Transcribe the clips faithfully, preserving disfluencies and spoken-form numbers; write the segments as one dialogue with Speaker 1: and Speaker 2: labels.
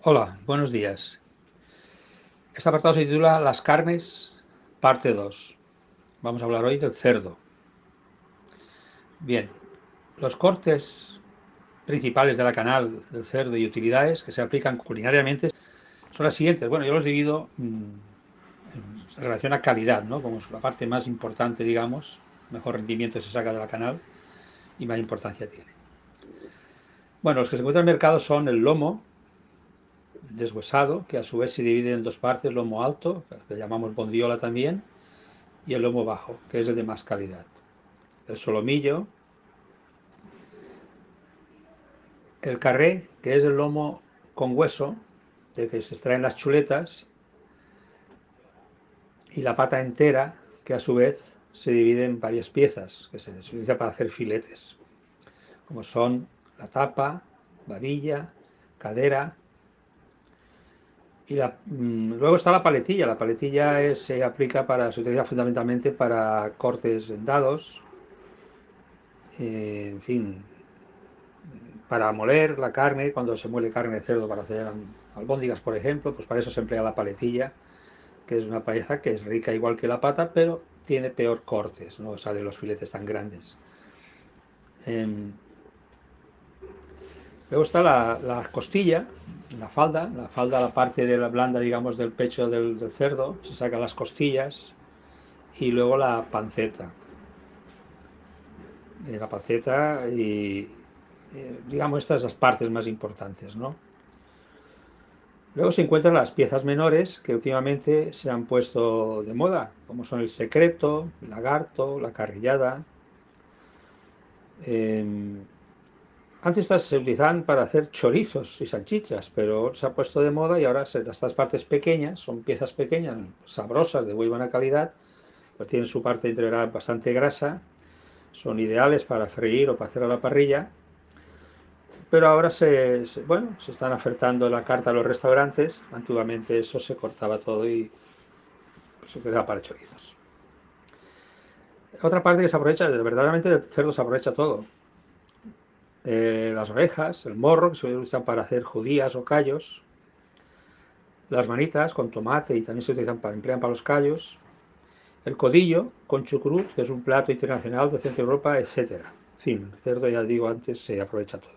Speaker 1: Hola, buenos días. Este apartado se titula Las carnes, parte dos. Vamos a hablar hoy del cerdo. Bien, los cortes principales de la canal del cerdo y utilidades que se aplican culinariamente son las siguientes. Bueno, yo los divido mmm, en relación a calidad, ¿no? Como es la parte más importante, digamos, mejor rendimiento se saca de la canal y más importancia tiene. Bueno, los que se encuentran en el mercado son el lomo deshuesado, que a su vez se divide en dos partes: lomo alto, que llamamos bondiola también, y el lomo bajo, que es el de más calidad. El solomillo, el carré, que es el lomo con hueso, de que se extraen las chuletas, y la pata entera, que a su vez se divide en varias piezas, que se utiliza para hacer filetes, como son la tapa, babilla, cadera. Y la, mmm, luego está la paletilla. La paletilla es, se aplica para, se utiliza fundamentalmente para cortes en dados, eh, en fin, para moler la carne, cuando se muele carne de cerdo para hacer albóndigas, por ejemplo, pues para eso se emplea la paletilla, que es una pieza que es rica igual que la pata, pero tiene peor cortes, no salen los filetes tan grandes. Eh, luego está la, la, costilla, la falda, la falda, la parte de la blanda, digamos, del pecho del, del cerdo, se sacan las costillas, y luego la panceta. Eh, la panceta y, eh, digamos, estas las partes más importantes, ¿no? Luego se encuentran las piezas menores que últimamente se han puesto de moda, como son el secreto, el lagarto, la carrillada. Eh, antes estas se utilizaban para hacer chorizos y salchichas, pero se ha puesto de moda y ahora se, estas partes pequeñas, son piezas pequeñas, sabrosas, de muy buena calidad, pero tienen su parte integral bastante grasa, son ideales para freír o para hacer a la parrilla. Pero ahora se, se, bueno, se están ofertando la carta a los restaurantes. Antiguamente eso se cortaba todo y pues, se quedaba para chorizos. Otra parte que se aprovecha, verdaderamente el cerdo se aprovecha todo. Eh, las orejas, el morro, que se usan para hacer judías o callos. Las manitas con tomate y también se utilizan para, emplean para los callos. El codillo con chucrut, que es un plato internacional de Centro Europa, etcétera. En fin, el cerdo, ya digo antes, se aprovecha todo.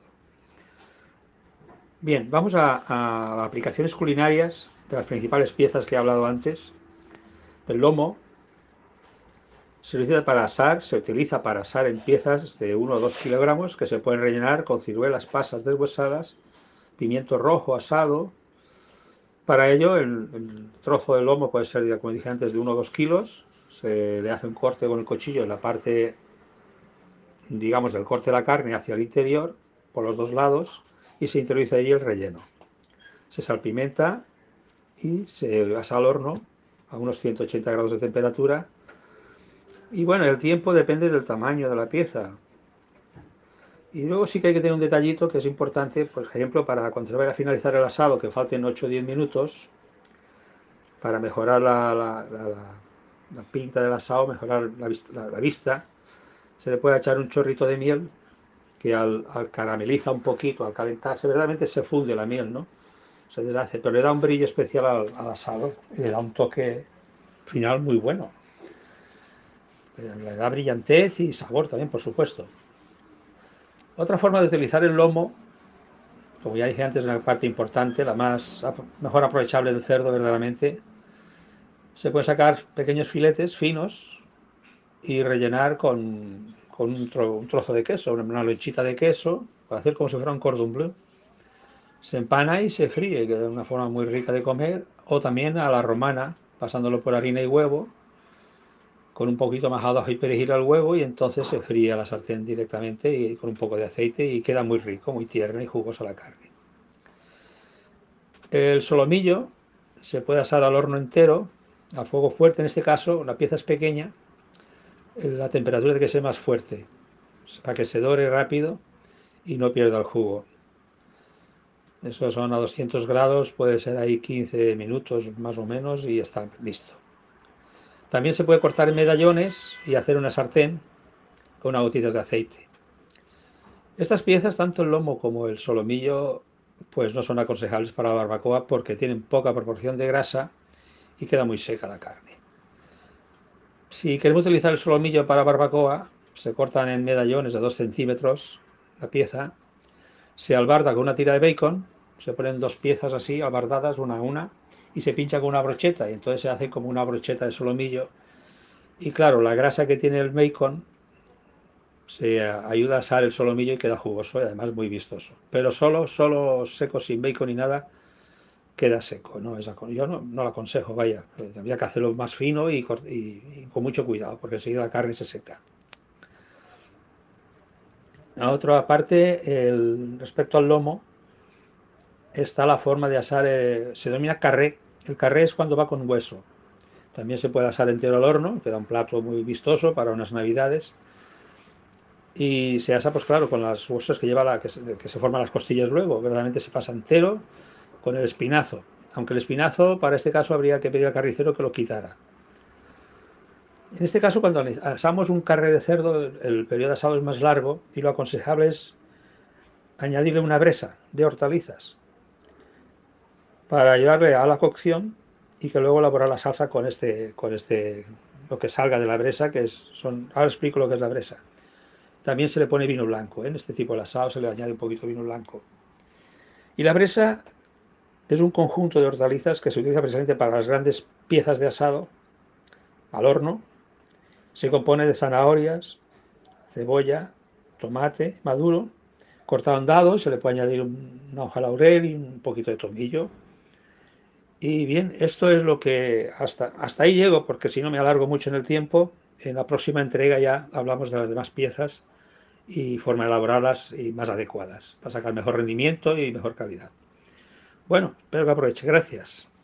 Speaker 1: Bien, vamos a, a aplicaciones culinarias de las principales piezas que he hablado antes. El lomo se utiliza para asar, se utiliza para asar en piezas de uno o dos kilogramos que se pueden rellenar con ciruelas pasas deshuesadas, pimiento rojo asado. Para ello, el, el trozo de lomo puede ser, como dije antes, de uno o dos kilos. Se le hace un corte con el cuchillo en la parte, digamos, del corte de la carne hacia el interior, por los dos lados, y se introduce allí el relleno. Se salpimenta y se asa al horno a unos ciento ochenta grados de temperatura. Y bueno, el tiempo depende del tamaño de la pieza. Y luego sí que hay que tener un detallito que es importante, por ejemplo, para cuando se vaya a finalizar el asado, que falten ocho o diez minutos, para mejorar la, la, la, la pinta del asado, mejorar la, la, la vista, se le puede echar un chorrito de miel que al, al carameliza un poquito, al calentarse, verdaderamente se funde la miel, ¿no? Se deshace, pero le da un brillo especial al, al asado y le da un toque final muy bueno. Le da brillantez y sabor también, por supuesto. Otra forma de utilizar el lomo, como ya dije antes, es una parte importante, la más mejor aprovechable del cerdo verdaderamente. Se pueden sacar pequeños filetes finos y rellenar con, con un, tro, un, trozo de queso, una lonchita de queso, para hacer como si fuera un cordon bleu. Se empana y se fríe, que es una forma muy rica de comer, o también a la romana, pasándolo por harina y huevo, con un poquito majado ajo y perejil al huevo, y entonces se fríe a la sartén directamente y con un poco de aceite y queda muy rico, muy tierna y jugosa la carne. El solomillo se puede asar al horno entero, a fuego fuerte. En este caso, la pieza es pequeña, la temperatura tiene que ser más fuerte, para que se dore rápido y no pierda el jugo. Eso son a doscientos grados, puede ser ahí quince minutos más o menos y está listo. También se puede cortar en medallones y hacer una sartén con unas gotitas de aceite. Estas piezas, tanto el lomo como el solomillo, pues no son aconsejables para la barbacoa porque tienen poca proporción de grasa y queda muy seca la carne. Si queremos utilizar el solomillo para barbacoa, se cortan en medallones de dos centímetros la pieza, se albarda con una tira de bacon, se ponen dos piezas así albardadas una a una y se pincha con una brocheta y entonces se hace como una brocheta de solomillo. Y claro, la grasa que tiene el bacon se ayuda a asar el solomillo y queda jugoso y además muy vistoso. Pero solo, solo seco, sin bacon ni nada, queda seco. ¿No? Yo no, no lo aconsejo, vaya. Tendría que hacerlo más fino y, y, y con mucho cuidado, porque enseguida la carne se seca. A otra parte, el, respecto al lomo, está la forma de asar, eh, se denomina carré. El carré es cuando va con hueso. También se puede asar entero al horno, queda un plato muy vistoso para unas navidades. Y se asa, pues claro, con las huesos que lleva la, que se, que se forman las costillas luego. Verdaderamente se pasa entero con el espinazo. Aunque el espinazo, para este caso, habría que pedir al carnicero que lo quitara. En este caso, cuando asamos un carré de cerdo, el periodo de asado es más largo y lo aconsejable es añadirle una bresa de hortalizas para ayudarle a la cocción y que luego elaborar la salsa con este, con este, lo que salga de la bresa, que es, son, ahora explico lo que es la bresa. También se le pone vino blanco, ¿eh? En este tipo de asado se le añade un poquito de vino blanco. Y la bresa es un conjunto de hortalizas que se utiliza precisamente para las grandes piezas de asado al horno. Se compone de zanahorias, cebolla, tomate maduro, cortado en dados, se le puede añadir una hoja de laurel y un poquito de tomillo. Y bien, esto es lo que hasta, hasta ahí llego, porque si no me alargo mucho en el tiempo. En la próxima entrega ya hablamos de las demás piezas y forma de elaborarlas y más adecuadas para sacar mejor rendimiento y mejor calidad. Bueno, espero que aproveche. Gracias.